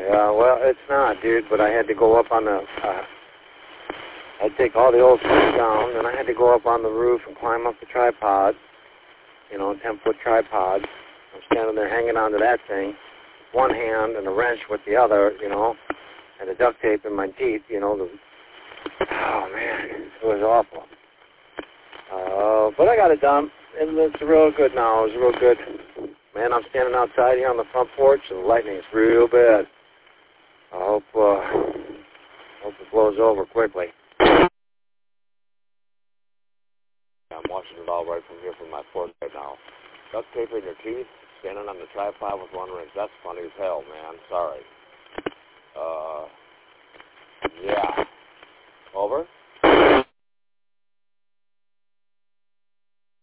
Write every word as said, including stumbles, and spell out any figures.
Yeah, well, it's not, dude, but I had to go up on the, uh, I'd take all the old stuff down, and I had to go up on the roof and climb up the tripod, you know, ten-foot tripod. I'm standing there hanging onto that thing, one hand and a wrench with the other, you know, and the duct tape in my teeth, you know. The, oh, man, it was awful. Uh, but I got it done, and it's real good now. It's real good. Man, I'm standing outside here on the front porch, and the lightning is real bad. I hope, uh, hope it blows over quickly. I'm watching it all right from here from my porch right now. Duct tape in your teeth, standing on the tripod with one wrench. That's funny as hell, man. Sorry. Uh, yeah. Over?